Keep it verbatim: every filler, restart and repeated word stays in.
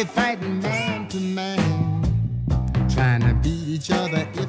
fighting man to man, trying to beat each other